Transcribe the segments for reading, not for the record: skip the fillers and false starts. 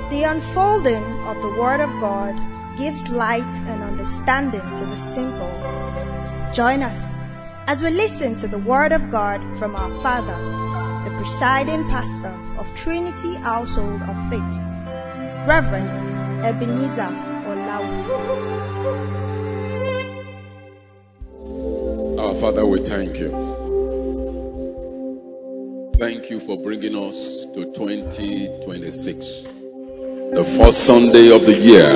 The unfolding of the Word of God gives light and understanding to the simple. Join us as we listen to the Word of God from our Father, the presiding pastor of Trinity Household of Faith, Reverend Ebenezer Olawi. Our Father, we thank you. Thank you for bringing us to 2026, the first Sunday of the year.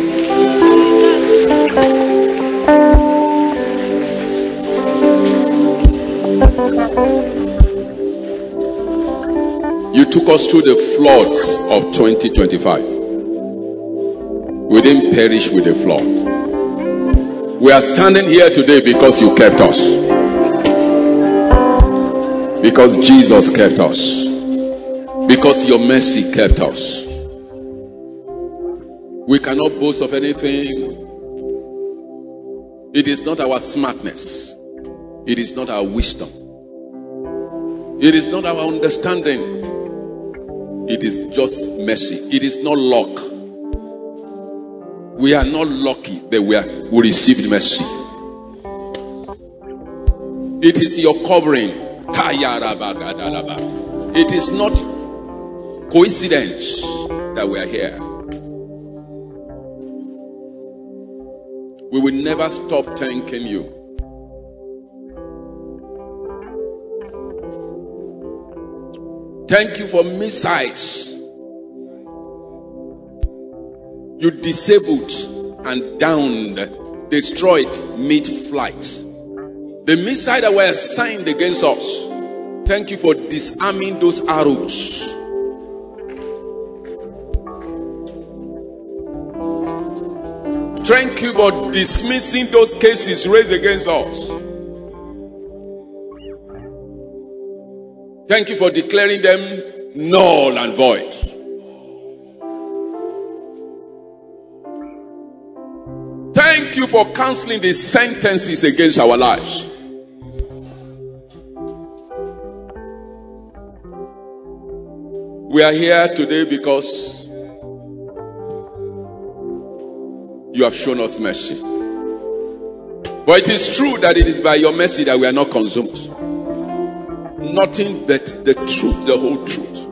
You took us through the floods of 2025. We didn't perish with the flood. We are standing here today because you kept us. Because Jesus kept us. Because your mercy kept us. We cannot boast of anything. It is not our smartness. It is not our wisdom. It is not our understanding. It is just mercy. It is not luck. We are not lucky that we received mercy. It is your covering. It is not coincidence that we are here. We will never stop thanking you. Thank you for missiles you disabled and downed, destroyed mid-flight. The missile that were assigned against us, thank you for disarming those arrows. Thank you for dismissing those cases raised against us. Thank you for declaring them null and void. Thank you for canceling the sentences against our lives. We are here today because you have shown us mercy. But it is true that it is by your mercy that we are not consumed. Nothing but the truth, the whole truth.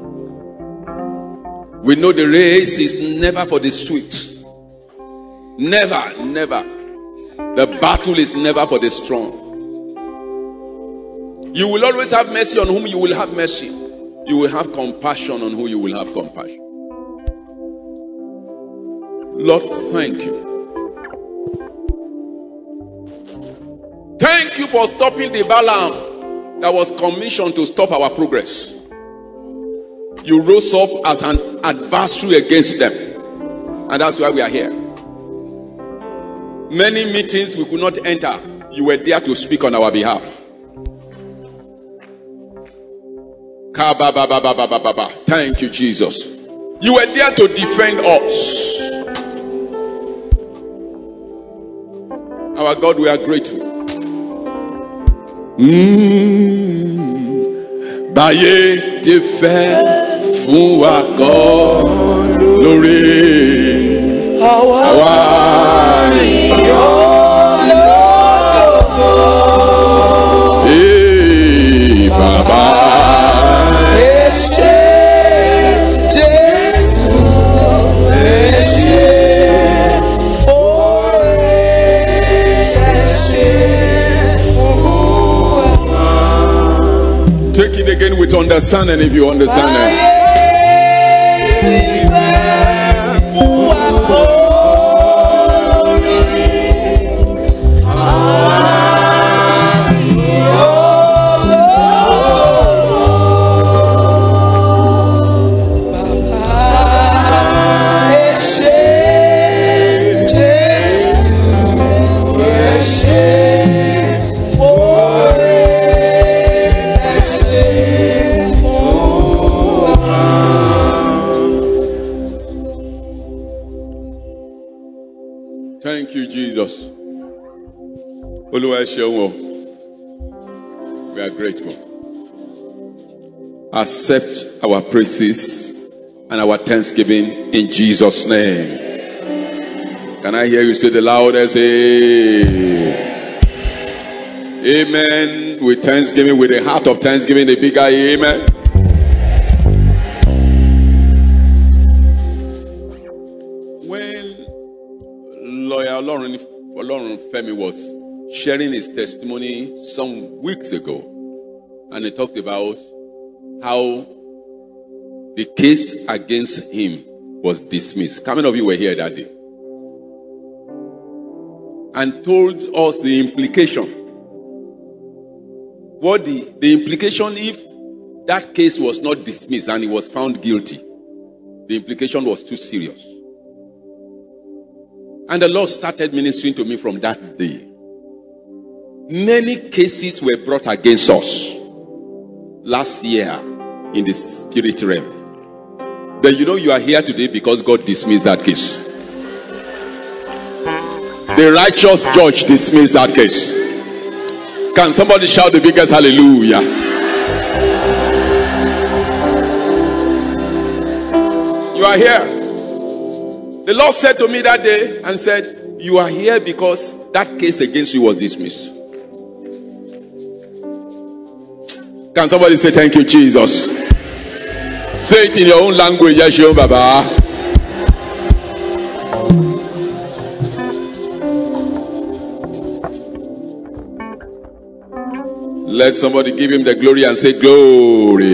We know the race is never for the swift. Never, never. The battle is never for the strong. You will always have mercy on whom you will have mercy. You will have compassion on who you will have compassion. Lord, thank you. Thank you for stopping the Balaam that was commissioned to stop our progress. You rose up as an adversary against them. And that's why we are here. Many meetings we could not enter. You were there to speak on our behalf. Thank you, Jesus. You were there to defend us. Our God, we are grateful. Báyé ti fẹ́ fún wa kọ́ lórí àwa yọ̀ lọ́wọ́. Bàbá ẹ ṣé Jésù ẹ ṣé oore ẹ ṣé. Take it again with understanding if you understand it. Thank you, Jesus. Oluwa Shewo. We are grateful. Accept our praises and our thanksgiving in Jesus' name. Can I hear you say the loudest amen? With thanksgiving, with a heart of thanksgiving, a bigger amen. When lawyer Olorun Femi was sharing his testimony some weeks ago, and he talked about how the case against him was dismissed. How many of you were here that day? And told us the implication. What the implication if that case was not dismissed and he was found guilty. The implication was too serious. And the Lord started ministering to me from that day. Many cases were brought against us last year in the spirit realm. But you know you are here today because God dismissed that case. The righteous judge dismissed that case. Can somebody shout the biggest hallelujah? You are here. The Lord said to me that day and said, you are here because that case against you was dismissed. Can somebody say thank you, Jesus? Say it in your own language, Yeshua Baba. Let somebody give him the glory and say glory.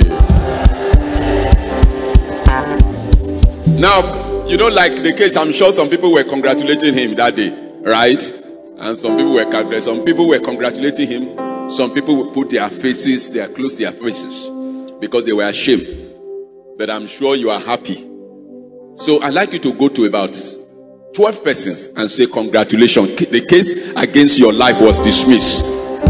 Now, you know, like the case, I'm sure some people were congratulating him that day, right? And some people were congratulating him. Some people would put their faces, they close their faces because they were ashamed. But I'm sure you are happy. So I'd like you to go to about 12 persons and say congratulations. The case against your life was dismissed.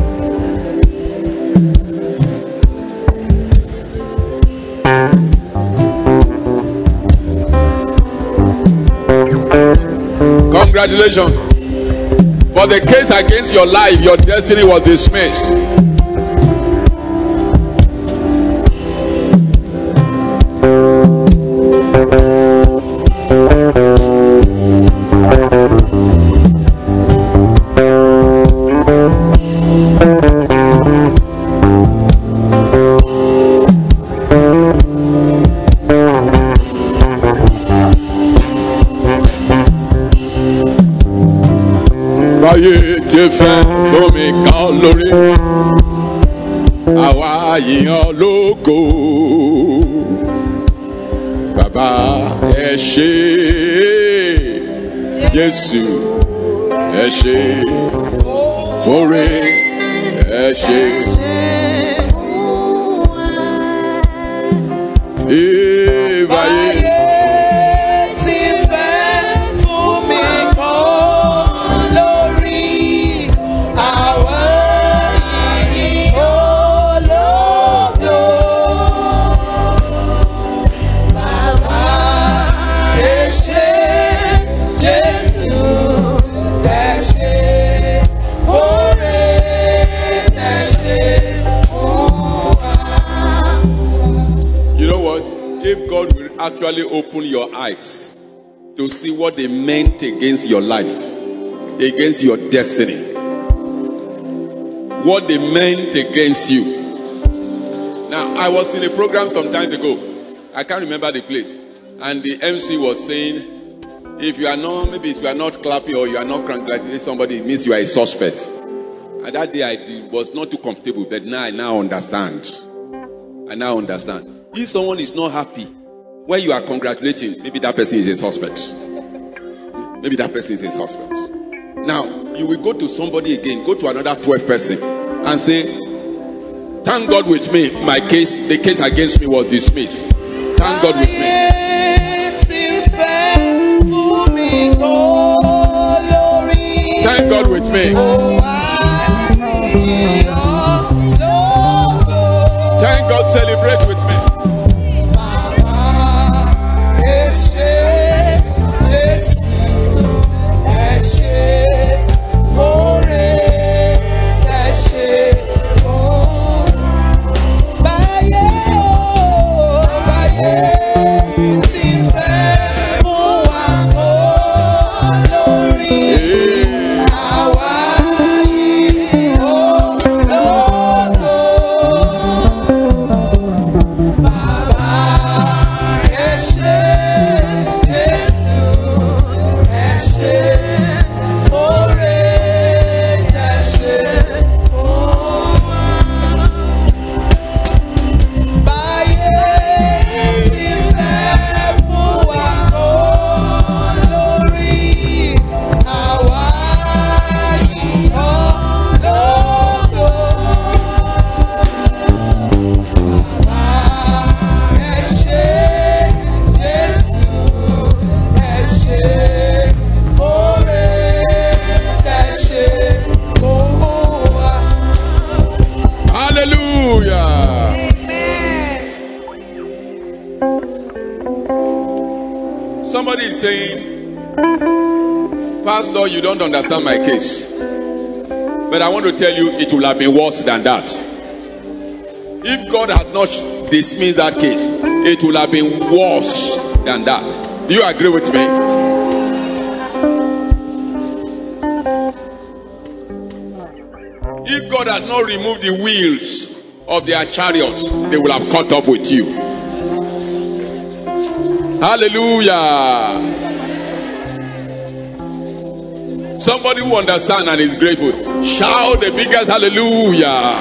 Congratulations. For the case against your life, your destiny was dismissed. Fẹ́ omi kan lórí àwa yìnyín lógo bàbá ẹ ṣé Jésù ẹ ṣé fúnre ẹ ṣé ìbáyé. Actually open your eyes to see what they meant against your life, against your destiny, what they meant against you. Now, I was in a program some time ago. I can't remember the place. And the MC was saying, if you are not clapping or you are not congratulating somebody, it means you are a suspect. And that day I was not too comfortable, but now I understand. If someone is not happy, when you are congratulating, maybe that person is a suspect. Now, you will go to somebody again, go to another 12 person and say, thank God with me, the case against me was dismissed. Thank God with me. Thank God with me. Thank God, celebrate with me. See Somebody is saying, Pastor, you don't understand my case. But I want to tell you, it will have been worse than that. If God had not dismissed that case, it will have been worse than that. Do you agree with me? If God had not removed the wheels of their chariots, they will have caught up with you. Hallelujah. Somebody who understands and is grateful, shout the biggest hallelujah.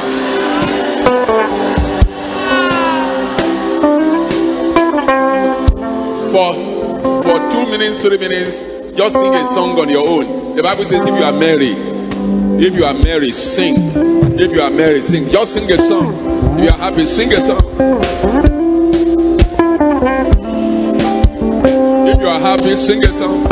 For 2 minutes, 3 minutes, just sing a song on your own. The Bible says if you are married, sing. If you are married, sing. Just sing a song. If you are happy, sing a song. If you are happy, sing a song.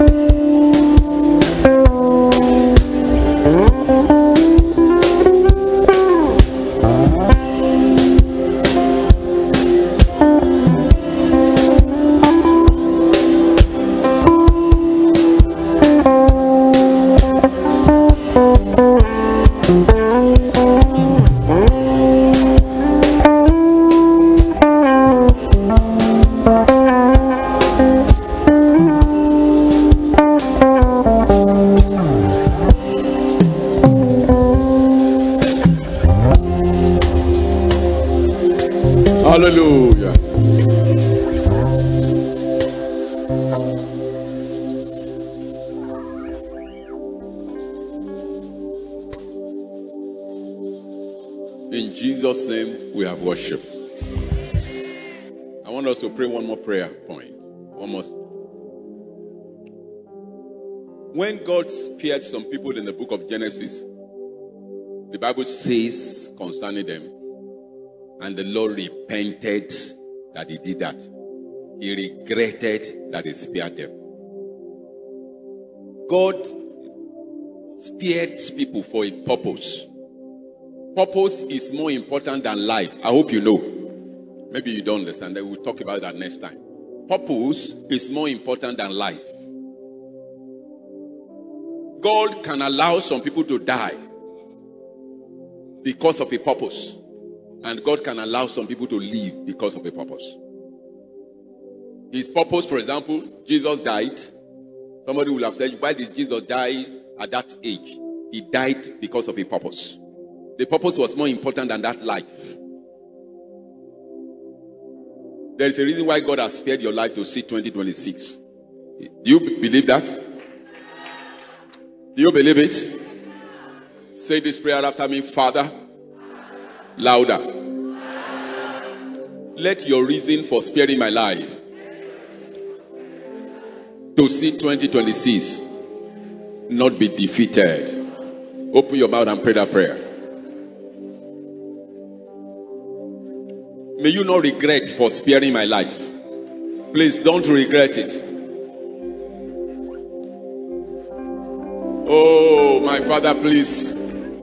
Hallelujah. In Jesus' name we have worship. I want us to pray one more prayer point. Almost. When God spared some people in the book of Genesis, the Bible says concerning them, and the Lord repented that he did that. He regretted that he spared them. God spared people for a purpose. Purpose is more important than life. I hope you know. Maybe you don't understand that. We'll talk about that next time. Purpose is more important than life. God can allow some people to die because of a purpose. And God can allow some people to live because of a purpose. His purpose, for example, Jesus died. Somebody will have said, why did Jesus die at that age? He died because of a purpose. The purpose was more important than that life. There is a reason why God has spared your life to see 2026. Do you believe that? Do you believe it? Say this prayer after me. Father, louder. Let your reason for sparing my life to see 2026 not be defeated. Open your mouth and pray that prayer. May you not regret for sparing my life. Please don't regret it. Oh, my Father, please.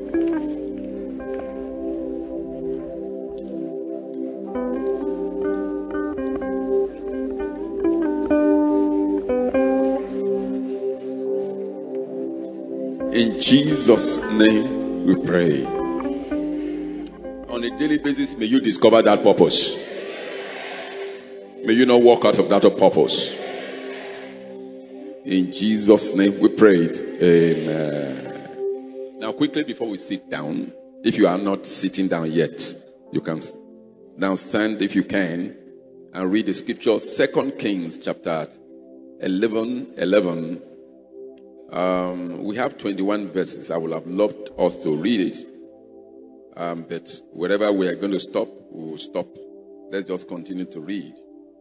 In Jesus' name we pray. On a daily basis, may you discover that purpose. May you not walk out of that purpose. In Jesus' name we prayed. Amen. Now quickly before we sit down, if you are not sitting down yet, you can now stand if you can and read the scripture. 2 Kings chapter 11. We have 21 verses. I would have loved us to read it. But wherever we are going to stop, we will stop. Let's just continue to read.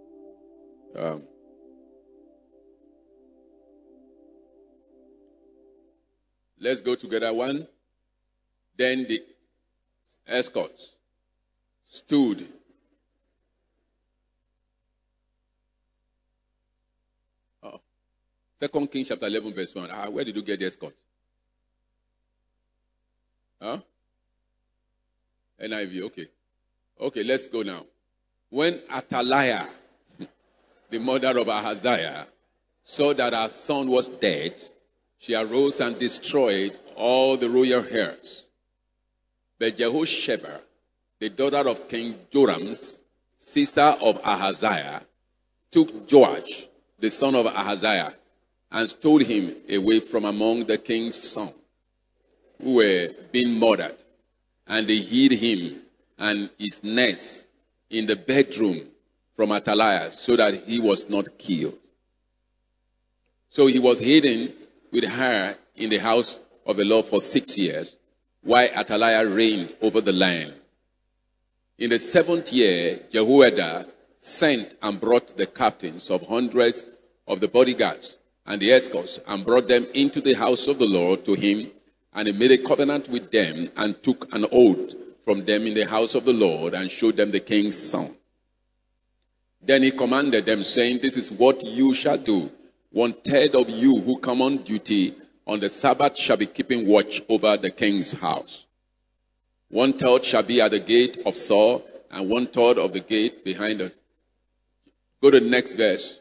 Let's go together. 1. Then the escorts stood. Second Kings chapter 11 verse 1. Where did you get the escort? NIV, okay. Okay, let's go now. When Athaliah, the mother of Ahaziah, saw that her son was dead, she arose and destroyed all the royal heirs. But Jehosheba, the daughter of King Joram's, sister of Ahaziah, took Joash, the son of Ahaziah, and stole him away from among the king's sons who were being murdered. And they hid him and his nest in the bedroom from Athaliah, so that he was not killed. So he was hidden with her in the house of the Lord for 6 years, while Athaliah reigned over the land. In the 7th year, Jehoiada sent and brought the captains of hundreds of the bodyguards and the escorts, and brought them into the house of the Lord to him, and he made a covenant with them, and took an oath from them in the house of the Lord, and showed them the king's son. Then he commanded them, saying, "This is what you shall do. 1/3 of you who come on duty on the Sabbath shall be keeping watch over the king's house. 1/3 shall be at the gate of Saul, and 1/3 of the gate behind us." Go to the next verse.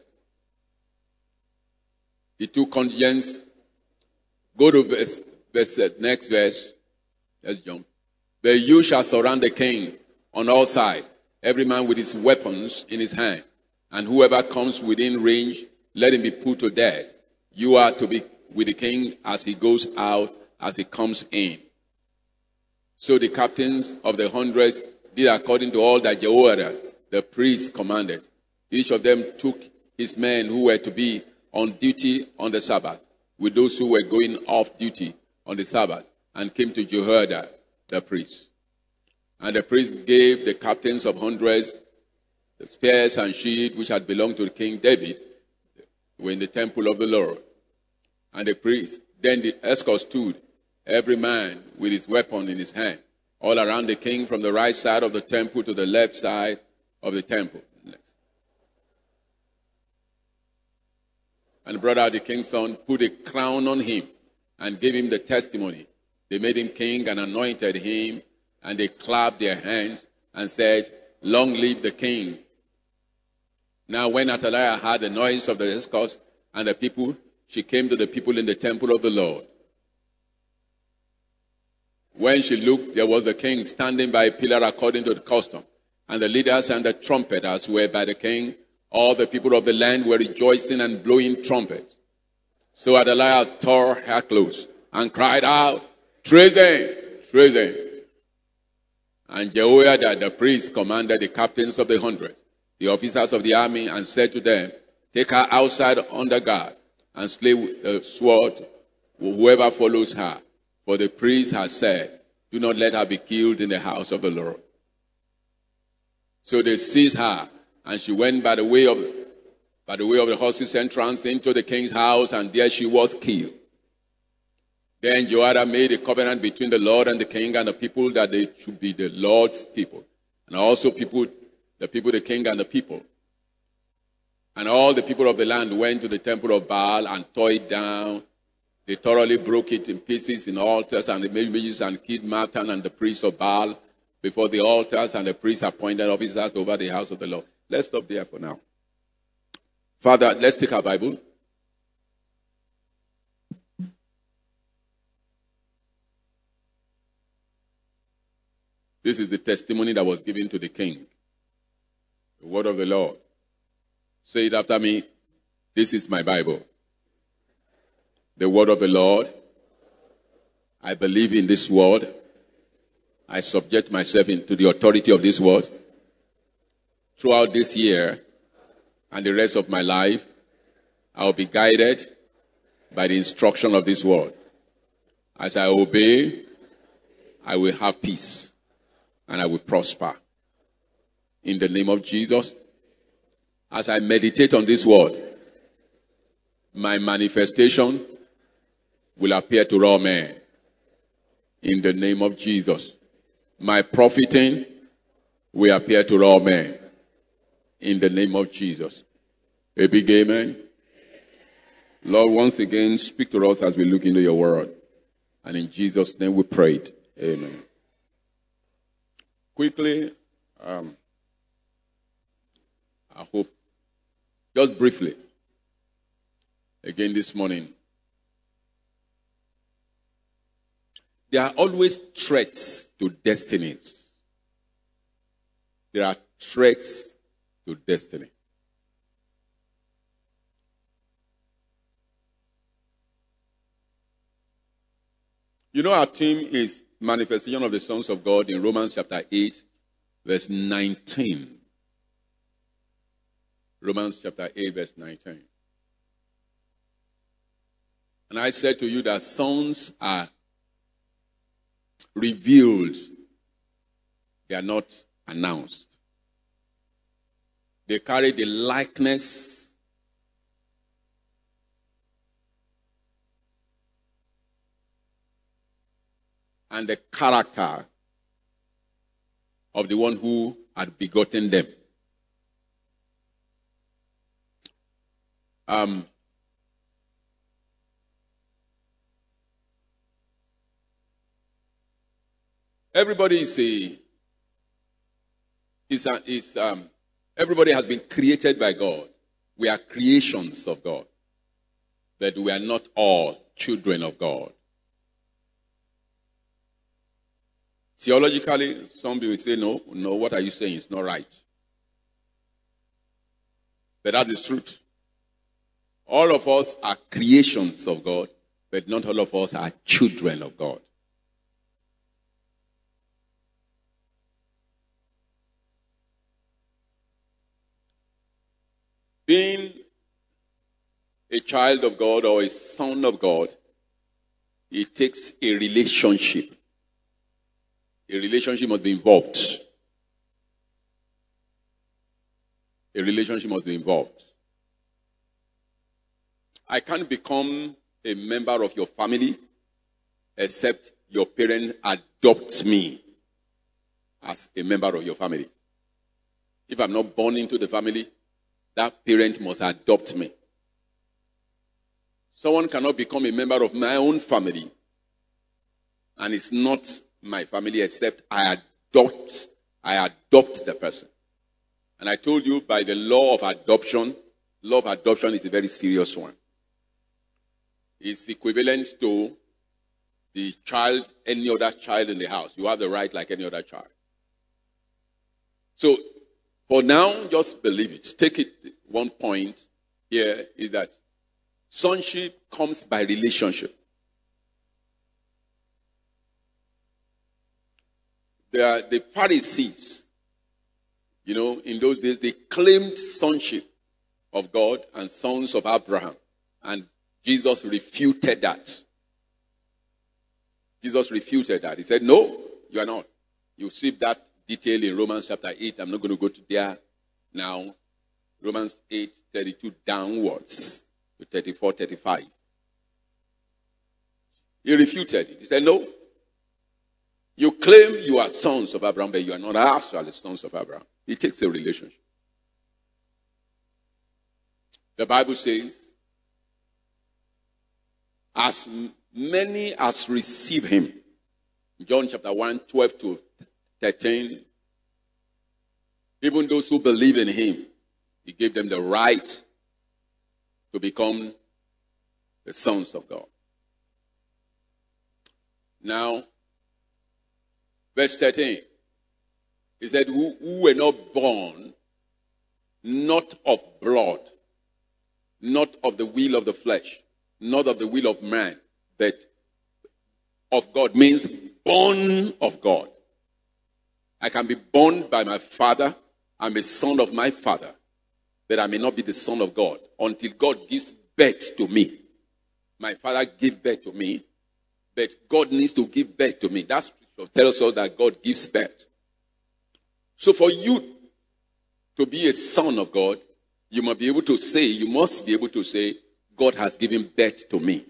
The two contingents. Go to next verse. Let's jump. "But you shall surround the king on all sides, every man with his weapons in his hand. And whoever comes within range, let him be put to death. You are to be with the king as he goes out, as he comes in." So the captains of the hundreds did according to all that Jehoiada the priest commanded. Each of them took his men who were to be on duty on the Sabbath, with those who were going off duty on the Sabbath, and came to Jehoiada the priest. And the priest gave the captains of hundreds the spears and shield which had belonged to King David, were in the temple of the Lord. And the priest, then the escort stood, every man with his weapon in his hand, all around the king, from the right side of the temple to the left side of the temple. And brought out the king's son, put a crown on him, and gave him the testimony. They made him king and anointed him, and they clapped their hands and said, "Long live the king." Now when Athaliah heard the noise of the escorts and the people, she came to the people in the temple of the Lord. When she looked, there was the king standing by a pillar according to the custom, and the leaders and the trumpeters were by the king. All the people of the land were rejoicing and blowing trumpets. So Athaliah tore her clothes and cried out, "Treason! Treason!" And Jehoiada the priest commanded the captains of the hundreds, the officers of the army, and said to them, "Take her outside under guard, and slay with the sword whoever follows her. For the priest has said, do not let her be killed in the house of the Lord." So they seized her, and she went by the way of the horses' entrance into the king's house, and there she was killed. Then Jehoiada made a covenant between the Lord and the king and the people, that they should be the Lord's people, and also the king and the people. And all the people of the land went to the temple of Baal and tore it down. They thoroughly broke it in pieces in altars and the images, and killed Mattan and the priests of Baal before the altars, and the priests appointed officers over the house of the Lord. Let's stop there for now. Father, let's take our Bible. This is the testimony that was given to the king. The word of the Lord. Say it after me. This is my Bible. The word of the Lord. I believe in this word. I subject myself to the authority of this word. Throughout this year and the rest of my life, I will be guided by the instruction of this word. As I obey, I will have peace and I will prosper. In the name of Jesus, as I meditate on this word, my manifestation will appear to all men. In the name of Jesus, my profiting will appear to all men. In the name of Jesus. A big amen. Lord, once again, speak to us as we look into your word. And in Jesus' name we prayed. Amen. Quickly, I hope Just briefly. Again this morning. There are always threats to destinies. There are threats to destiny. You know, our theme is manifestation of the sons of God in Romans chapter 8, verse 19. Romans chapter 8, verse 19. And I said to you that sons are revealed. They are not announced. They carry the likeness and the character of the one who had begotten them. Everybody everybody has been created by God. We are creations of God. But we are not all children of God. Theologically, some people say, no, what are you saying? It's not right. But that is truth. All of us are creations of God, but not all of us are children of God. Being a child of God or a son of God, it takes a relationship. A relationship must be involved. A relationship must be involved. I can't become a member of your family except your parents adopt me as a member of your family. If I'm not born into the family, that parent must adopt me. Someone cannot become a member of my own family and it's not my family except I adopt the person. And I told you by the law of adoption is a very serious one. It's equivalent to the child, any other child in the house. You have the right like any other child. So, for now, just believe it. Take it. One point here is that sonship comes by relationship. The Pharisees, in those days, they claimed sonship of God and sons of Abraham. And Jesus refuted that. Jesus refuted that. He said, no, you are not. You see that detail in Romans chapter 8. I'm not going to go to there now. Romans 8, 32 downwards to 34, 35. He refuted it. He said, no. You claim you are sons of Abraham, but you are not actually sons of Abraham. It takes a relationship. The Bible says, as many as receive him, John chapter 1, 12 to 13, even those who believe in him, he gave them the right to become the sons of God. Now, verse 13, he said, who were not born, not of blood, not of the will of the flesh, not of the will of man, but of God, means born of God. I can be born by my father. I'm a son of my father, but I may not be the son of God until God gives birth to me. My father gave birth to me, but God needs to give birth to me. That scripture tells us that God gives birth. So for you to be a son of God, you must be able to say, God has given birth to me.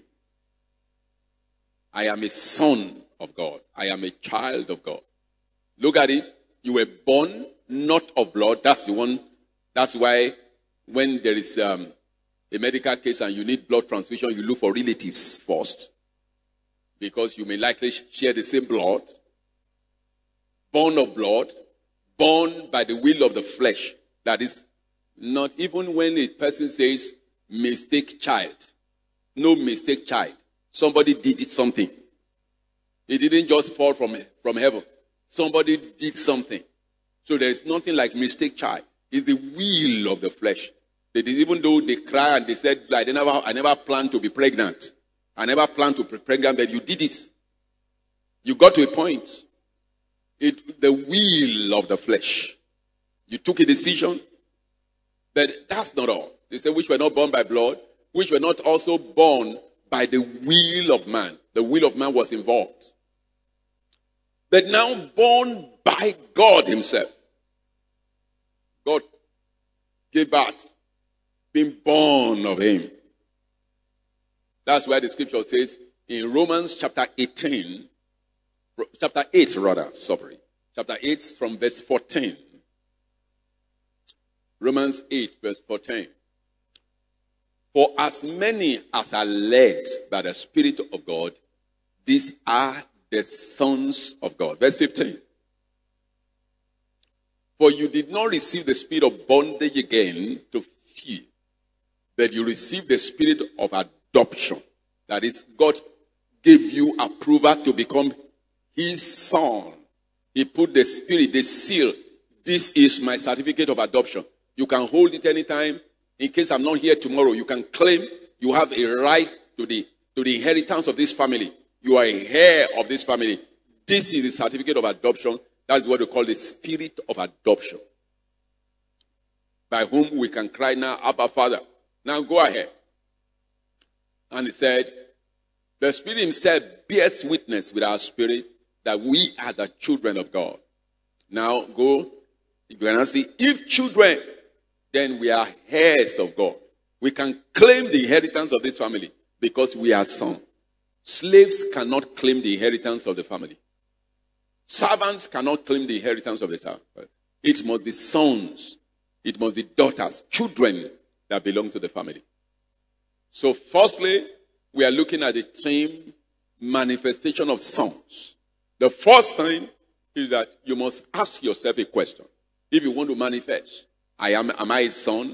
I am a son of God. I am a child of God. Look at it. You were born not of blood. That's the one. That's why when there is a medical case and you need blood transfusion, you look for relatives first. Because you may likely share the same blood. Born of blood. Born by the will of the flesh. That is Not even when a person says mistake child. No mistake child. Somebody did something. It didn't just fall from heaven. Somebody did something. So there is nothing like mistake child. It's the will of the flesh. Even though they cry and they said, I never planned to be pregnant. I never planned to be pregnant, but you did this. You got to a point. The will of the flesh. You took a decision, but that's not all. They say, which were not born by blood, which were not also born by the will of man. The will of man was involved. But now born by God himself. God gave birth, being born of him. That's why the scripture says in Romans chapter 8 Chapter 8 from verse 14. Romans 8 verse 14. For as many as are led by the Spirit of God, these are the sons of God. Verse 15. For you did not receive the spirit of bondage again to fear, but you received the spirit of adoption. That is, God gave you approval to become his son. He put the spirit, the seal. This is my certificate of adoption. You can hold it anytime. In case I'm not here tomorrow, you can claim you have a right to the inheritance of this family. You are a heir of this family. This is the certificate of adoption. That is what we call the spirit of adoption. By whom we can cry now, Abba, Father. Now go ahead. And he said, the Spirit himself bears witness with our spirit that we are the children of God. Now go. You can see, if children, then we are heirs of God. We can claim the inheritance of this family because we are sons. Slaves cannot claim the inheritance of the family. Servants cannot claim the inheritance of the servant. It must be sons. It must be daughters, children that belong to the family. So firstly, we are looking at the theme, manifestation of sons. The first thing is that you must ask yourself a question. If you want to manifest, am I a son?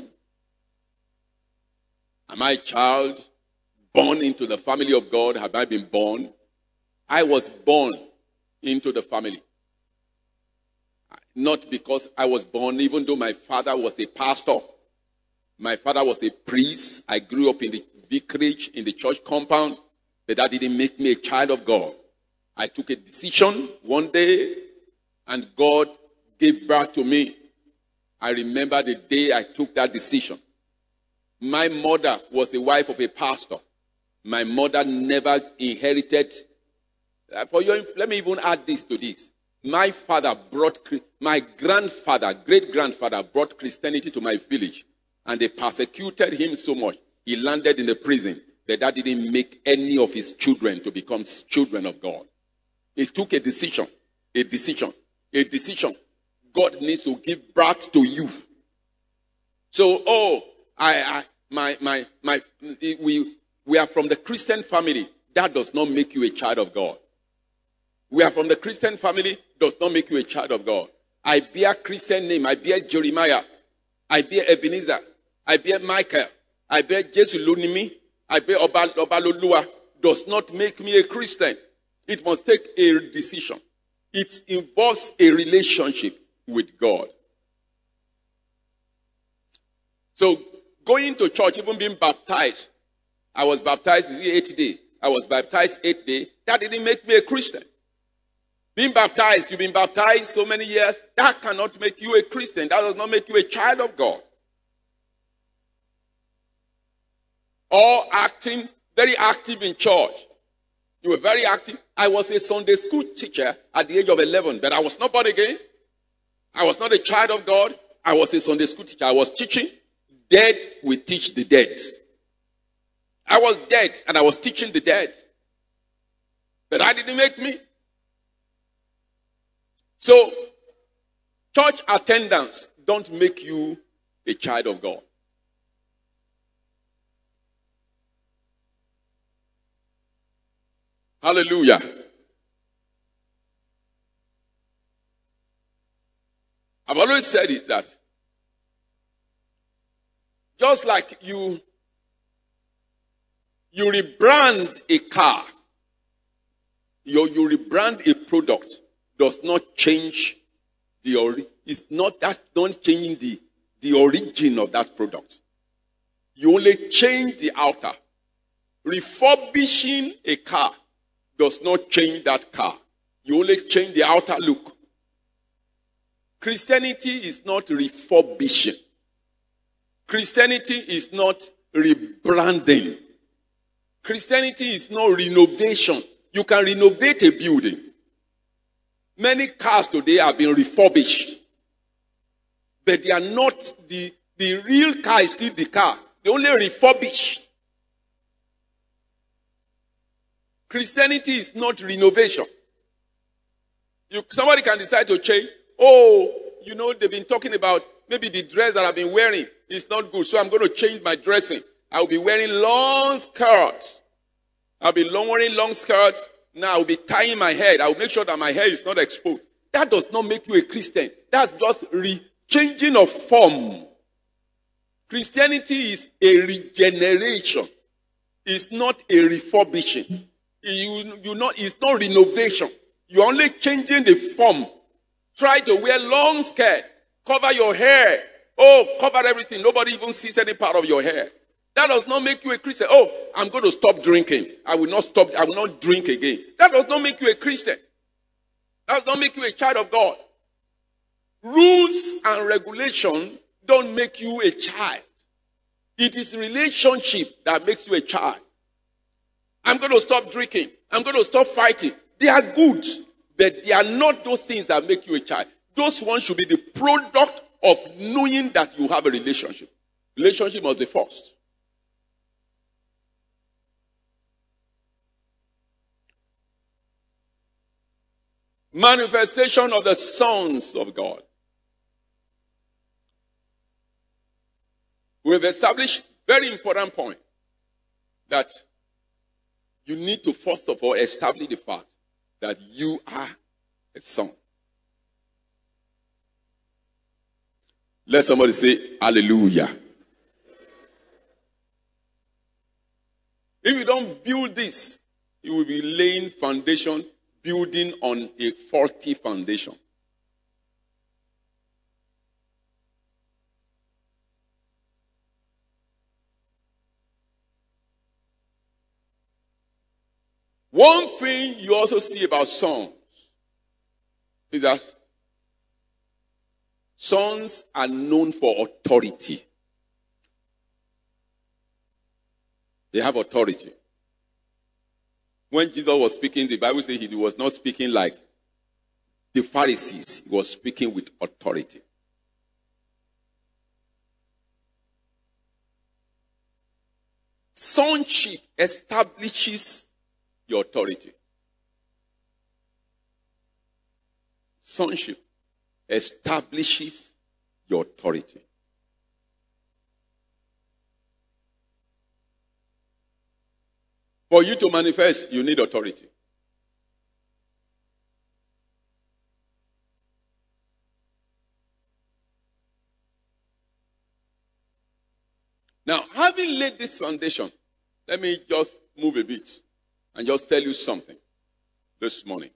Am I a child born into the family of God? Have I been born? I was born into the family. Not because I was born, even though my father was a pastor. My father was a priest. I grew up in the vicarage, in the church compound. But that didn't make me a child of God. I took a decision one day, and God gave birth to me. I remember the day I took that decision. My mother was the wife of a pastor. My mother never inherited. Let me even add this to this. My great-grandfather brought Christianity to my village, and they persecuted him so much. He landed in the prison, but that didn't make any of his children to become children of God. He took a decision. God needs to give birth to you. So, we are from the Christian family. That does not make you a child of God. We are from the Christian family, does not make you a child of God. I bear Christian name. I bear Jeremiah. I bear Ebenezer. I bear Michael. I bear Jesu Lunimi. I bear Obalolua. Does not make me a Christian. It must take a decision. It involves a relationship with God. So, going to church, even being baptized. I was baptized in the 8th day. I was baptized 8th day. That didn't make me a Christian. Being baptized, you've been baptized so many years, that cannot make you a Christian. That does not make you a child of God. Or acting, very active in church. You were very active. I was a Sunday school teacher at the age of 11, but I was not born again. I was not a child of God. I was a Sunday school teacher. I was teaching. Dead will teach the dead. I was dead and I was teaching the dead. But that didn't make me. So, church attendance don't make you a child of God. Hallelujah. I've always said it that Just like you rebrand a car, you rebrand a product, does not change it's not that don't change the origin of that product. You only change the outer. Refurbishing a car does not change that car. You only change the outer look. Christianity is not refurbishing. Christianity is not rebranding. Christianity is not renovation. You can renovate a building. Many cars today have been refurbished. But they are not, the real car is still the car. They only refurbished. Christianity is not renovation. Somebody can decide to change. They've been talking about maybe the dress that I've been wearing is not good, so I'm going to change my dressing. I'll be wearing long skirts. I'll be wearing long skirts. Now I'll be tying my hair. I'll make sure that my hair is not exposed. That does not make you a Christian. That's just changing of form. Christianity is a regeneration. It's not a refurbishing. It's not renovation. You're only changing the form. Try to wear long skirt. Cover your hair. Cover everything. Nobody even sees any part of your hair. That does not make you a Christian. I'm going to stop drinking. I will not drink again. That does not make you a Christian. That does not make you a child of God. Rules and regulation don't make you a child. It is relationship that makes you a child. I'm going to stop drinking. I'm going to stop fighting. They are good, but they are not those things that make you a child. Those ones should be the product of knowing that you have a relationship. Relationship must be first. Manifestation of the sons of God. We've established very important point that you need to first of all establish the fact that you are a son. Let somebody say hallelujah. If you don't build this, you will be laying foundation, building on a faulty foundation. One thing you also see about sons is that sons are known for authority. They have authority. When Jesus was speaking, the Bible says he was not speaking like the Pharisees. He was speaking with authority. Sonship establishes your authority. Sonship establishes your authority. For you to manifest, you need authority. Now, having laid this foundation, let me just move a bit and just tell you something this morning.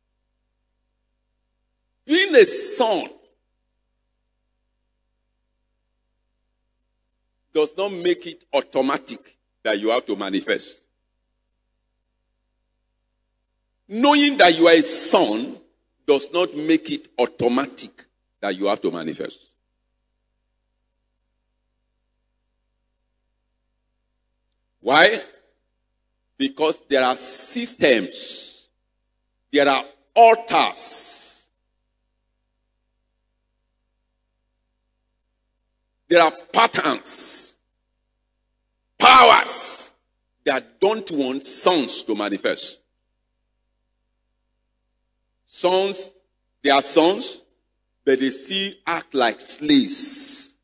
Being a son does not make it automatic that you have to manifest. Knowing that you are a son does not make it automatic that you have to manifest. Why? Because there are systems, there are altars, there are patterns, powers that don't want sons to manifest. Sons, they are sons, but they still act like slaves.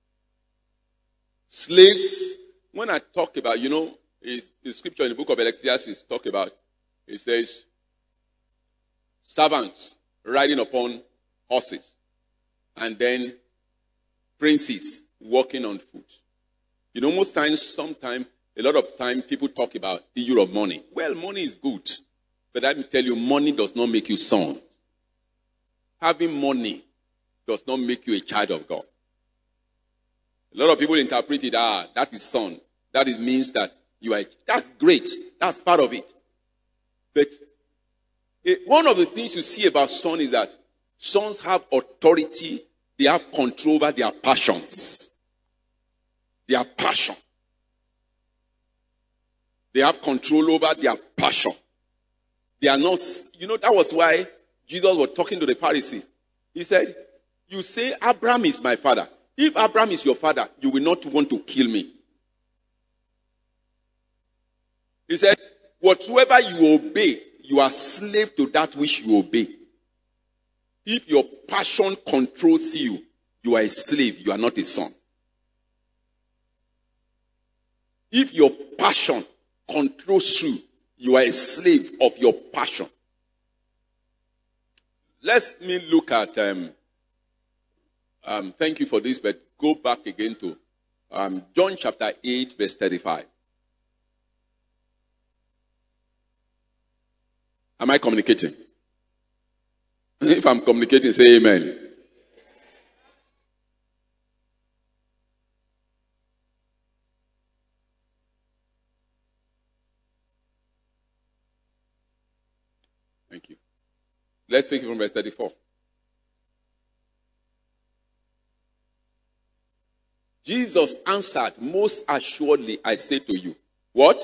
Slaves, when I talk about, the scripture in the book of Ecclesiastes talk about, it says, servants riding upon horses, and then princes walking on foot. You know, sometimes, a lot of time, people talk about the issue of money. Well, money is good. But let me tell you, money does not make you son. Having money does not make you a child of God. A lot of people interpret it, that is son. That means that you are, that's great. That's part of it. But one of the things you see about sons is that sons have authority. They have control over their passions. Their passion. They have control over their passion. They are not, that was why Jesus was talking to the Pharisees. He said, you say Abraham is my father. If Abraham is your father, you will not want to kill me. He said, whatsoever you obey, you are slave to that which you obey. If your passion controls you, you are a slave, you are not a son. If your passion controls you, you are a slave of your passion. Let me look at, thank you for this, but go back again to John chapter 8, verse 35. Am I communicating? If I'm communicating, say amen. Thank you. Let's take it from verse 34. Jesus answered, most assuredly I say to you. What?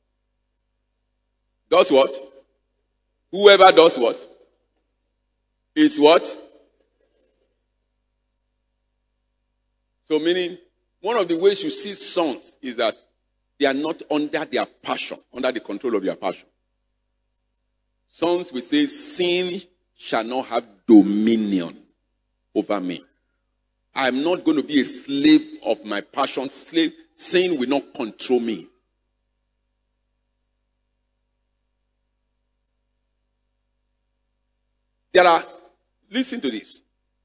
Does what? Whoever does what? Is what? So meaning, one of the ways you see sons is that they are not under their passion, under the control of their passion. Sons will say, sin shall not have dominion over me. I am not going to be a slave of my passion. Sin will not control me. Listen to this.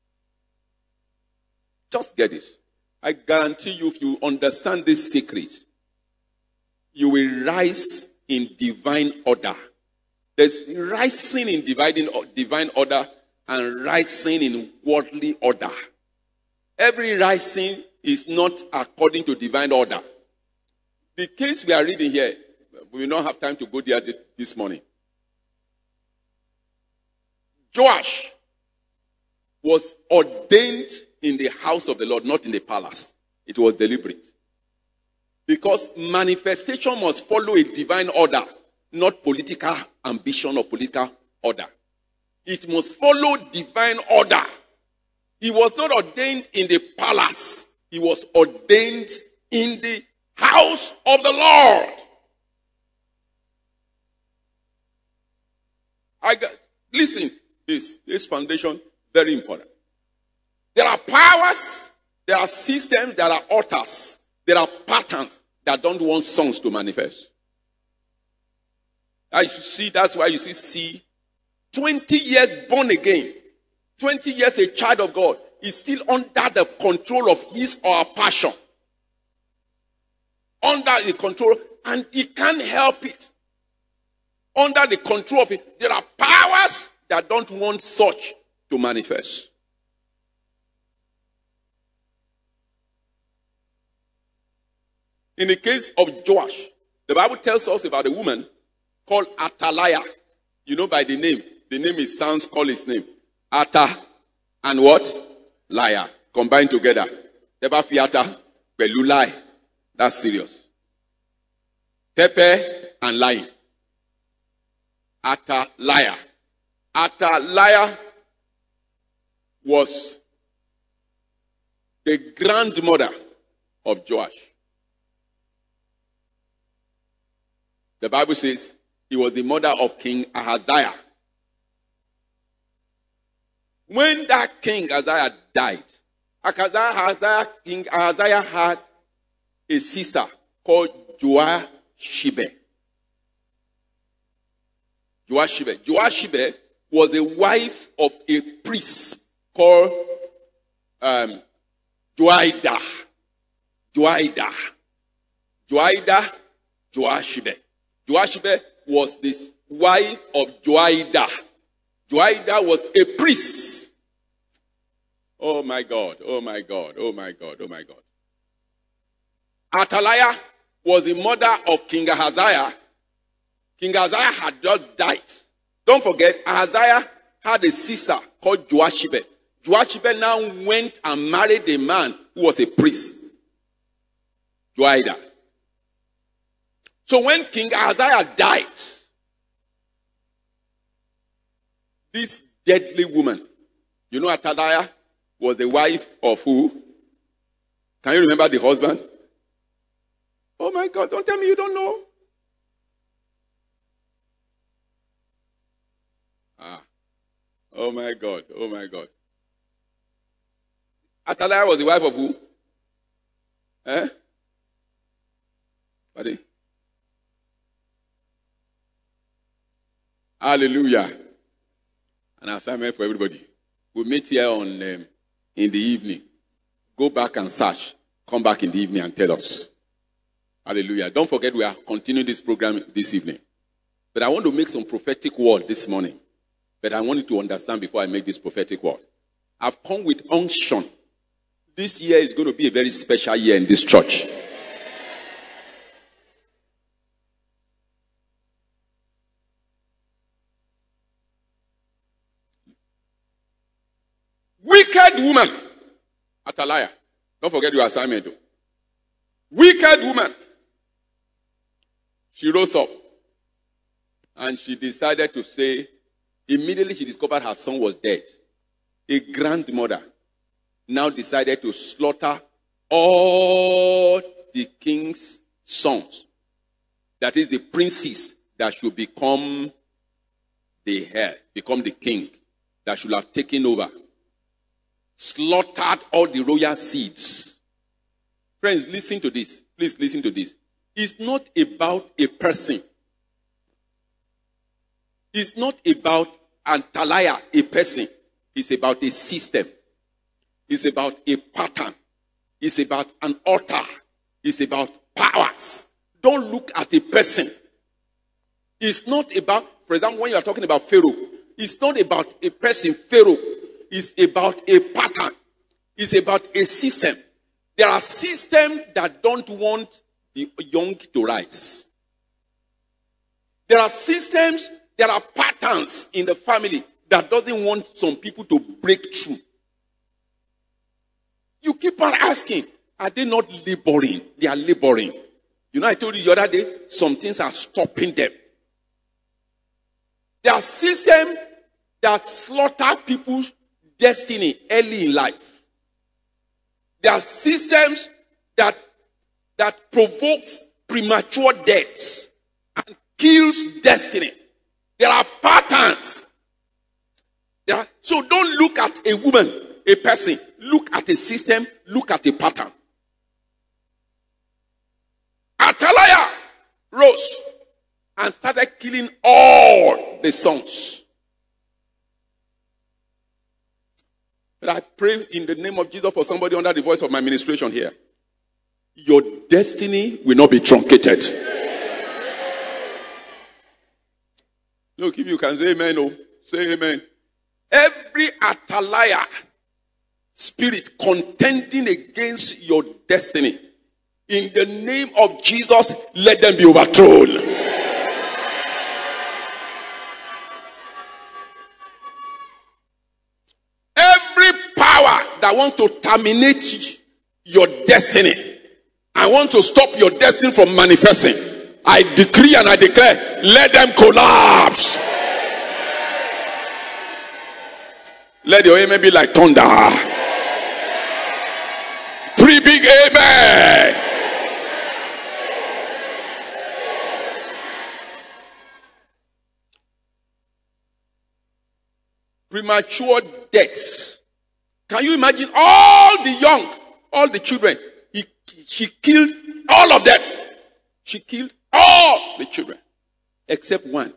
Just get this. I guarantee you, if you understand this secret, you will rise in divine order. There's rising in divine order and rising in worldly order. Every rising is not according to divine order. The case we are reading here, we will not have time to go there this morning. Joash was ordained in the house of the Lord, not in the palace. It was deliberate. Because manifestation must follow a divine order, not political ambition or political order. It must follow divine order. He was not ordained in the palace. He was ordained in the house of the Lord. Listen, this foundation, very important. There are powers, there are systems, there are altars, there are patterns that don't want sons to manifest. That's why you see 20 years born again, 20 years a child of God, is still under the control of his or her passion. Under the control, and he can't help it. Under the control of it, there are powers that don't want such to manifest. In the case of Joash, the Bible tells us about a woman called Athaliah. You know by the name. The name is sounds call his name. Atta and what? Liar. Combined together. Teba fiata, belulai. That's serious. Pepe and lying. Athaliah. Athaliah was the grandmother of Joash. The Bible says he was the mother of King Ahaziah. When that King Ahaziah died, King Ahaziah had a sister called Joashibeh. Joashibeh was the wife of a priest called Joiada. Joiada, Joashibeh. Joashibeh was this wife of Joiada. Joiada was a priest. Oh my God, oh my God, oh my God, oh my God. Athaliah was the mother of King Ahaziah. King Ahaziah had just died. Don't forget, Ahaziah had a sister called Joashibeh. Joashibeh now went and married a man who was a priest. Joiada. So when King Ahaziah died, this deadly woman, you know Athaliah was the wife of who? Can you remember the husband? Oh my God, don't tell me you don't know. Oh my God, oh my God. Athaliah was the wife of who? Buddy? Hallelujah. An assignment for everybody. We'll meet here on in the evening. Go back and search. Come back in the evening and tell us. Hallelujah. Don't forget we are continuing this program this evening. But I want to make some prophetic word this morning. But I want you to understand before I make this prophetic word. I've come with unction. This year is going to be a very special year in this church. Wicked woman. Athaliah. Don't forget your assignment though. Wicked woman. She rose up. And she decided to say, immediately she discovered her son was dead. A grandmother now decided to slaughter all the king's sons. That is the princes that should become the heir, become the king, that should have taken over. Slaughtered all the royal seeds. Friends, listen to this. Please listen to this. It's not about a person. It's not about Athaliah, a person. It's about a system. It's about a pattern. It's about an altar. It's about powers. Don't look at a person. It's not about, for example, when you are talking about Pharaoh, it's not about a person, Pharaoh. It's about a pattern. It's about a system. There are systems that don't want the young to rise. There are systems, there are patterns in the family that doesn't want some people to break through. You keep on asking, are they not laboring? They are laboring. You know, I told you the other day, some things are stopping them. There are systems that slaughter people's destiny early in life. There are systems that provokes premature deaths and kills destiny. There are patterns. So don't look at a woman, a person. Look at a system. Look at a pattern. Athaliah rose and started killing all the sons. But I pray in the name of Jesus for somebody under the voice of my ministration here. Your destiny will not be truncated. Look, if you can say amen, oh, say amen. Every Athaliah spirit contending against your destiny, in the name of Jesus, let them be overthrown. Every power that wants to terminate your destiny, I want to stop your destiny from manifesting, I decree and I declare, let them collapse. Let your amen be like thunder. 3 big amen. Premature deaths. Can you imagine all the young, all the children? She killed all of them. She killed all the children except one.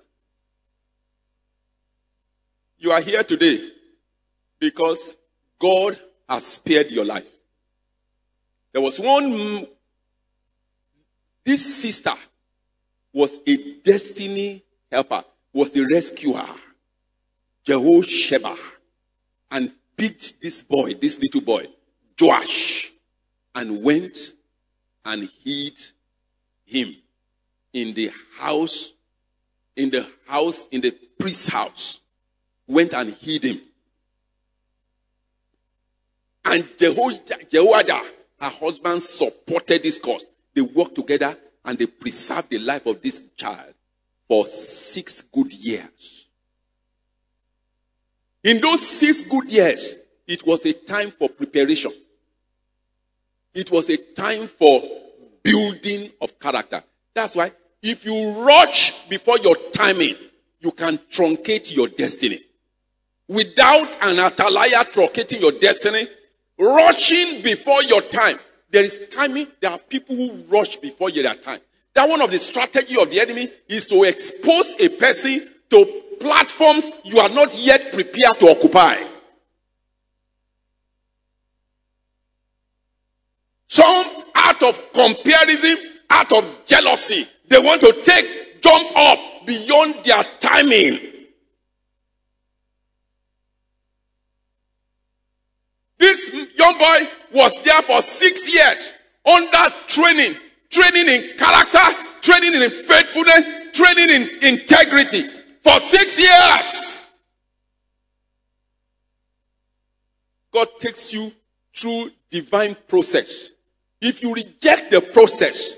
You are here today because God has spared your life. There was one This sister was a destiny helper, was a rescuer, Jehosheba, and picked this little boy, Joash, and went and hid him in the priest's house. Went and hid him. And Jehoiada, her husband, supported this cause. They worked together and they preserved the life of this child for 6 good years. In those 6 good years, it was a time for preparation. It was a time for building of character. That's why if you rush before your timing, you can truncate your destiny. Without an Athaliah truncating your destiny, rushing before your time. There is timing. There are people who rush before their time. That one of the strategy of the enemy is to expose a person to platforms you are not yet prepared to occupy. Some, out of comparison, out of jealousy, they want to jump up beyond their timing. This young boy was there for 6 years under training in character, training in faithfulness, training in integrity for 6 years. God takes you through divine process. If you reject the process,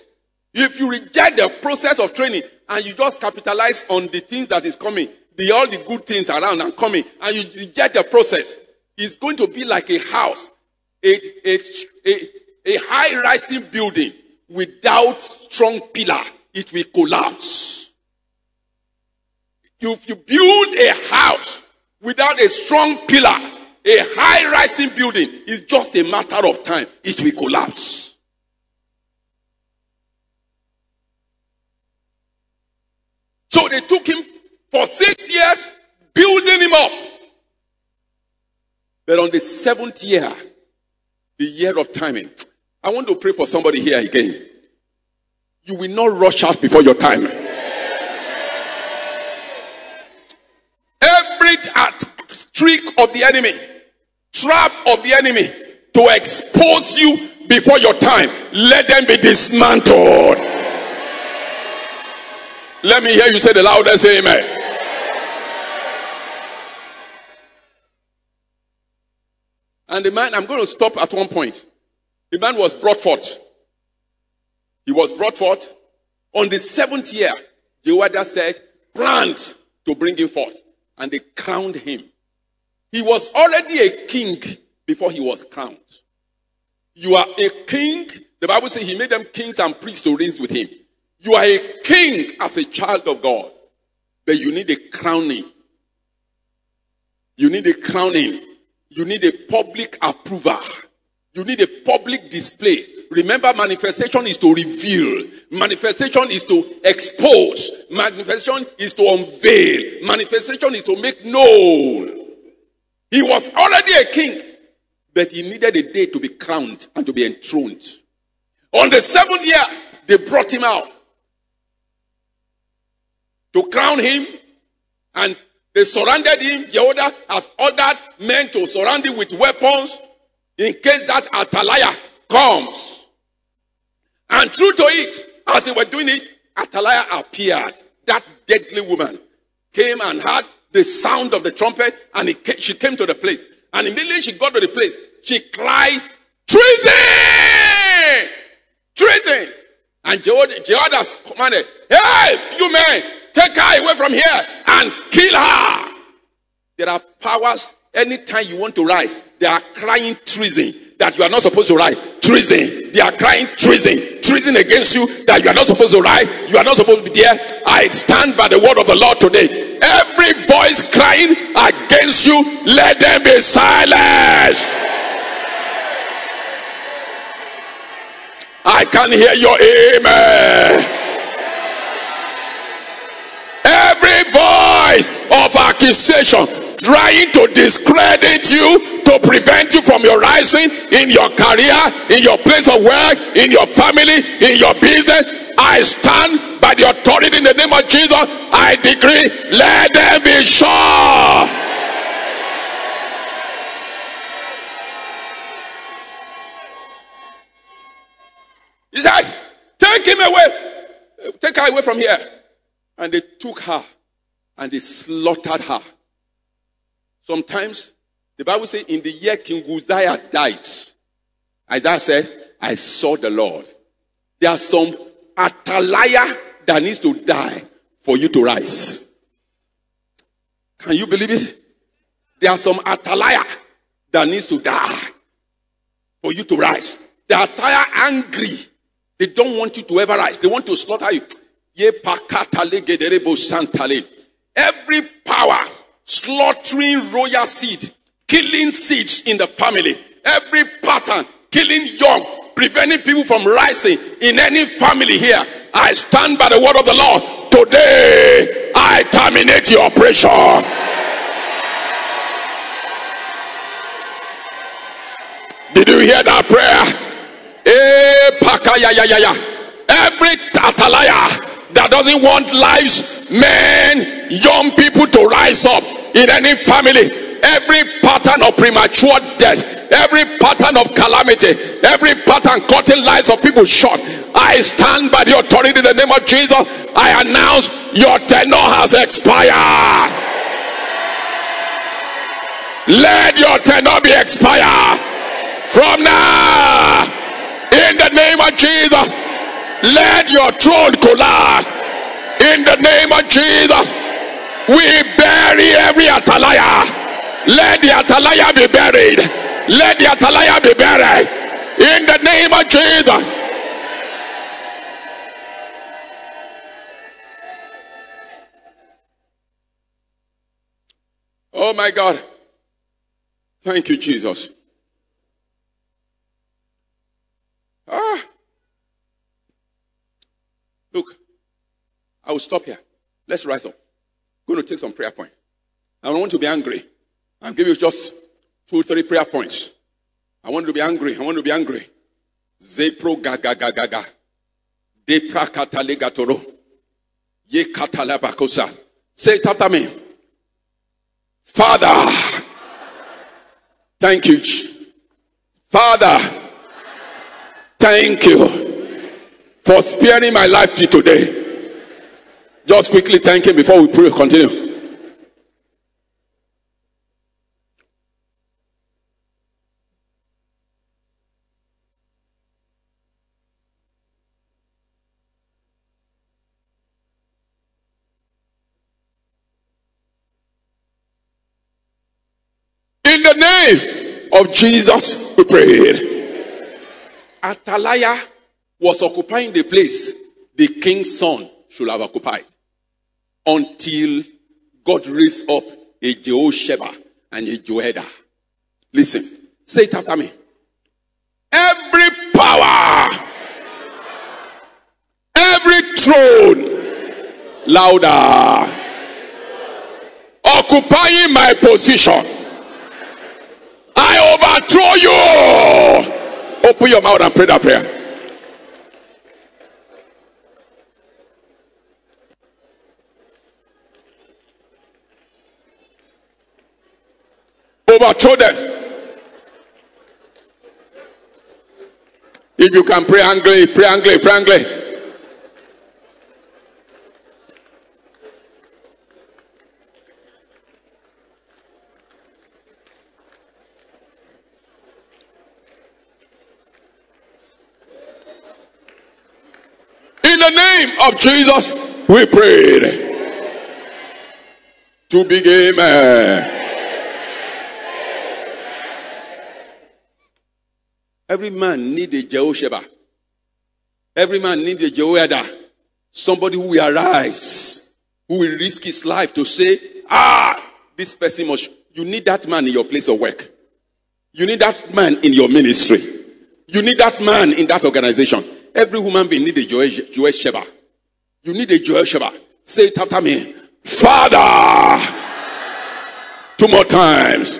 of training and you just capitalize on the things that is coming, all the good things around and coming, and you reject the process, it's going to be like a house, a high-rising building without strong pillar. It will collapse. If you build a house without a strong pillar, a high-rising building is just a matter of time. It will collapse. So they took him for 6 years, building him up. But on the 7th year, the year of timing, I want to pray for somebody here again. You will not rush out before your time. Every trick of the enemy, trap of the enemy to expose you before your time, let them be dismantled. Let me hear you say the loudest amen. And the man, I'm going to stop at one point. The man was brought forth. He was brought forth. On the 7th year, Jehoiada said, planned to bring him forth. And they crowned him. He was already a king before he was crowned. You are a king. The Bible says he made them kings and priests to reign with him. You are a king as a child of God. But you need a crowning. You need a crowning. You need a public approval. You need a public display. Remember, manifestation is to reveal. Manifestation is to expose. Manifestation is to unveil. Manifestation is to make known. He was already a king, but he needed a day to be crowned and to be enthroned. On the 7th year, they brought him out to crown him, and they surrounded him. Jehoiada has ordered men to surround him with weapons in case that Athaliah comes. And true to it, as they were doing it, Athaliah appeared. That deadly woman came and heard the sound of the trumpet, and she came to the place. And immediately she got to the place, she cried, treason! Treason! And Jehoiada commanded, hey, you men, take her away from here and kill her. There are powers, anytime you want to rise, they are crying treason that you are not supposed to rise. Treason. They are crying treason. Treason against you that you are not supposed to rise. You are not supposed to be there. I stand by the word of the Lord today. Every voice crying against you, let them be silenced. I can hear your amen. Every voice of accusation trying to discredit you, to prevent you from your rising in your career, in your place of work, in your family, in your business, I stand by the authority in the name of Jesus. I decree, let them be sure. He said, take him away. Take her away from here. And they took her and they slaughtered her. Sometimes, the Bible says, in the year King Uzziah died, Isaiah said, I saw the Lord. There are some Atalaya that needs to die for you to rise. Can you believe it? There are some Atalaya that needs to die for you to rise. They are tired, angry. They don't want you to ever rise. They want to slaughter you. Every power slaughtering royal seed, killing seeds in the family, every pattern killing young, preventing people from rising in any family here, I stand by the word of the Lord. Today, I terminate your operation. Did you hear that prayer? Every Atalaya that doesn't want lives, men, young people to rise up in any family, every pattern of premature death, every pattern of calamity, every pattern cutting lives of people short, I stand by the authority in the name of Jesus. I announce your tenure has expired. Let your tenure be expired from now. In the name of Jesus, let your throne collapse. In the name of Jesus, we bury every Atalaya. Let the Atalaya be buried. Let the Atalaya be buried. In the name of Jesus. Oh my God. Thank you, Jesus. Look, I will stop here. Let's rise up. I'm going to take some prayer points. I don't want to be angry. I'll give you just 2-3 prayer points. I want to be angry. I want to be angry. Zepro gaga gaga gaga. Depra katalegatoro. Ye katalabakosa. Say it after me. Father. Thank you. Father. Thank you for sparing my life till today. Just quickly thank him before we pray. Continue. In the name of Jesus, we prayed. Atalaya was occupying the place the king's son should have occupied until God raised up a Jehosheba and a Joedah. Listen, say it after me. Every power, every throne, louder, occupying my position, I overthrow you. Open your mouth and pray that prayer. Overthrow them. If you can pray angrily, pray angrily, pray angrily. In the name of Jesus, we prayed. To big amen. Every man needs a Jehosheba. Every man needs a Joedah. Somebody who will arise, who will risk his life to say, this person must. You need that man in your place of work. You need that man in your ministry. You need that man in that organization. Every human being needs a Joesheba. You need a Joesheba. Say it after me. Father, 2 more times.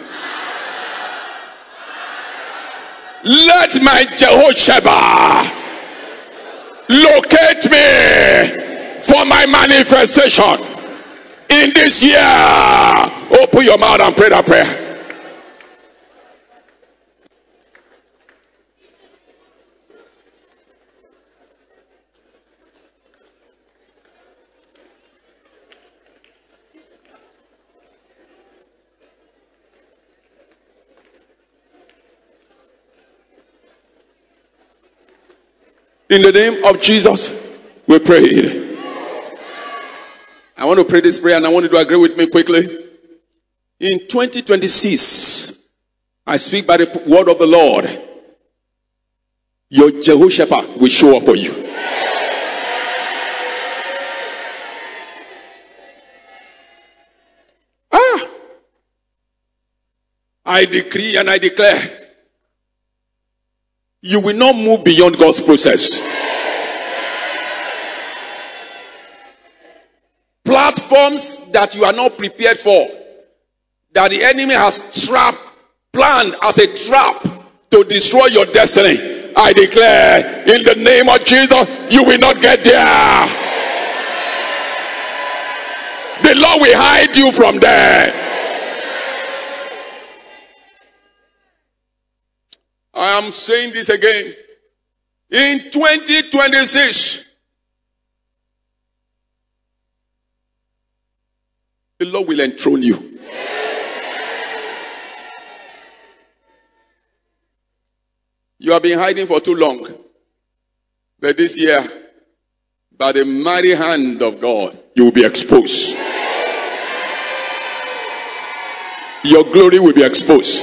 Let my Jehoshaphat locate me for my manifestation in this year. Open your mouth and pray that prayer. In the name of Jesus, we prayed. I want to pray this prayer and I want you to agree with me quickly. In 2026, I speak by the word of the Lord. Your Jehoshaphat will show up for you. I decree and I declare, you will not move beyond God's process. Platforms that you are not prepared for, that the enemy has planned as a trap to destroy your destiny, I declare in the name of Jesus, you will not get there. The Lord will hide you from there. I am saying this again. In 2026, the Lord will enthrone you. You have been hiding for too long. But this year, by the mighty hand of God, you will be exposed. Your glory will be exposed.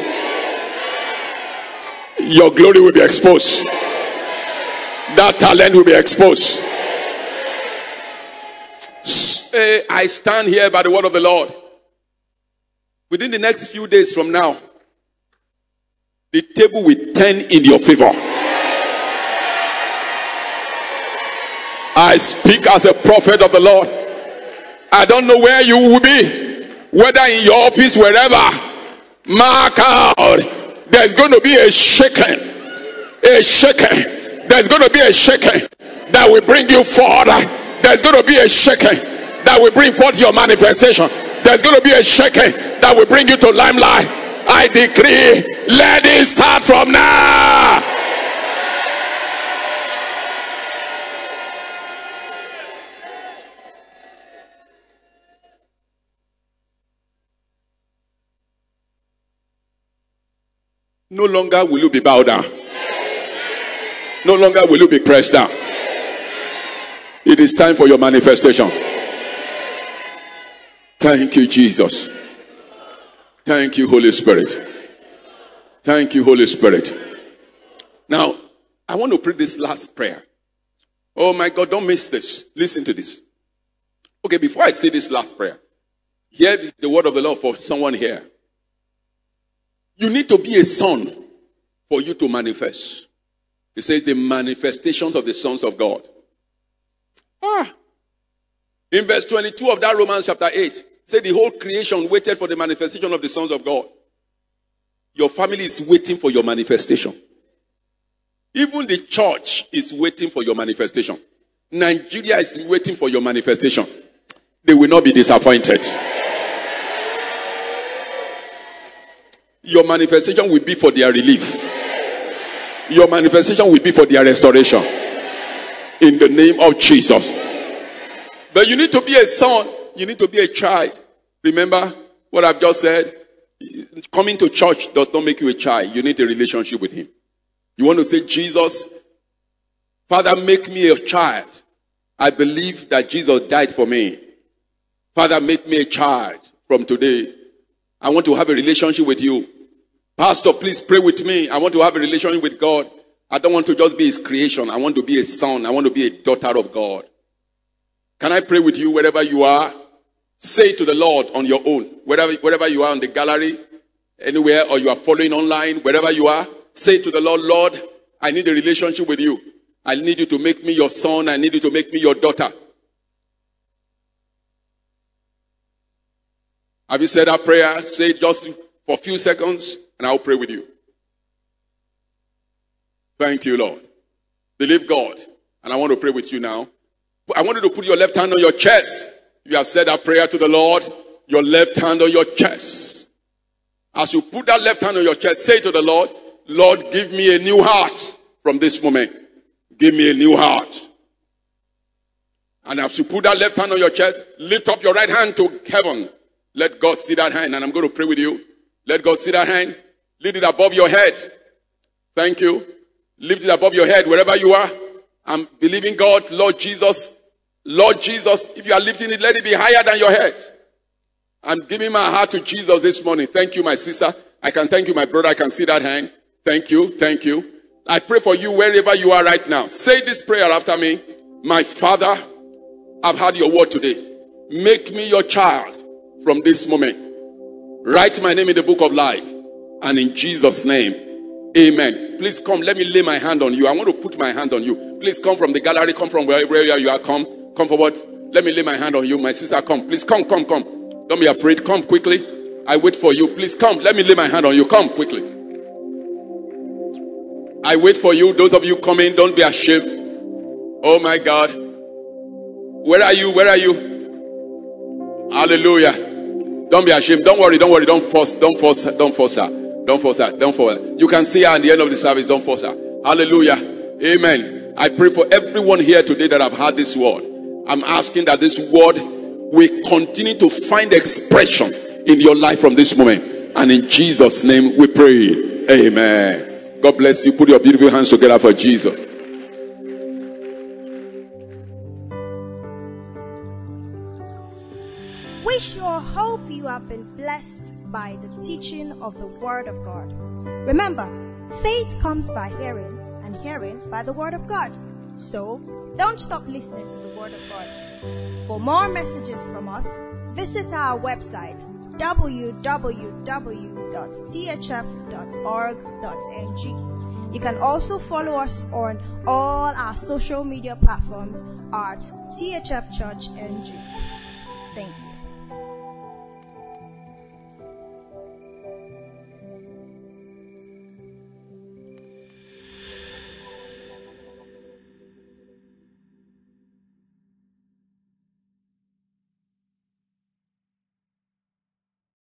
Your glory will be exposed. That talent will be exposed. I stand here by the word of the Lord. Within the next few days from now, the table will turn in your favor. I speak as a prophet of the Lord. I don't know where you will be, whether in your office, wherever. Mark out. There's going to be a shaking. There's going to be a shaking that will bring you forward. There's going to be a shaking that will bring forth your manifestation. There's going to be a shaking that will bring you to limelight. I decree, let it start from now. No longer will you be bowed down. No longer will you be pressed down. It is time for your manifestation. Thank you, Jesus. Thank you, Holy Spirit. Thank you, Holy Spirit. Now, I want to pray this last prayer. Oh my God, don't miss this. Listen to this. Okay, before I say this last prayer, hear the word of the Lord for someone here. You need to be a son for you to manifest. It says the manifestations of the sons of God. In verse 22 of that Romans chapter 8, say the whole creation waited for the manifestation of the sons of God. Your family is waiting for your manifestation. Even the church is waiting for your manifestation. Nigeria is waiting for your manifestation. They will not be disappointed. Your manifestation will be for their relief. Your manifestation will be for their restoration. In the name of Jesus. But you need to be a son. You need to be a child. Remember what I've just said? Coming to church does not make you a child. You need a relationship with him. You want to say, Jesus, Father, make me a child. I believe that Jesus died for me. Father, make me a child from today. I want to have a relationship with you. Pastor, please pray with me. I want to have a relationship with God. I don't want to just be his creation. I want to be a son. I want to be a daughter of God. Can I pray with you wherever you are? Say to the Lord on your own. Wherever you are in the gallery, anywhere, or you are following online, wherever you are, say to the Lord, Lord, I need a relationship with you. I need you to make me your son. I need you to make me your daughter. Have you said that prayer? Say it just for a few seconds and I'll pray with you. Thank you, Lord. Believe God. And I want to pray with you now. I want you to put your left hand on your chest. If you have said that prayer to the Lord, your left hand on your chest. As you put that left hand on your chest, say to the Lord, Lord, give me a new heart from this moment. Give me a new heart. And as you put that left hand on your chest, lift up your right hand to heaven. Let God see that hand. And I'm going to pray with you. Let God see that hand. Lift it above your head. Thank you. Lift it above your head wherever you are. I'm believing God, Lord Jesus. Lord Jesus, if you are lifting it, let it be higher than your head. I'm giving my heart to Jesus this morning. Thank you, my sister. I can thank you, my brother. I can see that hand. Thank you. Thank you. I pray for you wherever you are right now. Say this prayer after me. My Father, I've heard your word today. Make me your child from this moment. Write my name in the book of life. And in Jesus' name, amen. Please come. Let me lay my hand on you. I want to put my hand on you. Please come from the gallery. Come from wherever you are. Come forward. Let me lay my hand on you. My sister, come. Please come. Don't be afraid. Come quickly. I wait for you. Please come. Let me lay my hand on you. Come quickly. I wait for you. Those of you coming, don't be ashamed. Oh my God. Where are you? Hallelujah. Don't be ashamed. Don't worry. Don't force her. You can see her at the end of the service. Don't force her. Hallelujah. Amen. I pray for everyone here today that have heard this word. I'm asking that this word will continue to find expression in your life from this moment. And in Jesus' name we pray. Amen. God bless you. Put your beautiful hands together for Jesus. We sure hope you have been blessed by the teaching of the Word of God. Remember, faith comes by hearing, and hearing by the Word of God. So, don't stop listening to the Word of God. For more messages from us, visit our website www.thf.org.ng. You can also follow us on all our social media platforms at THF Church NG.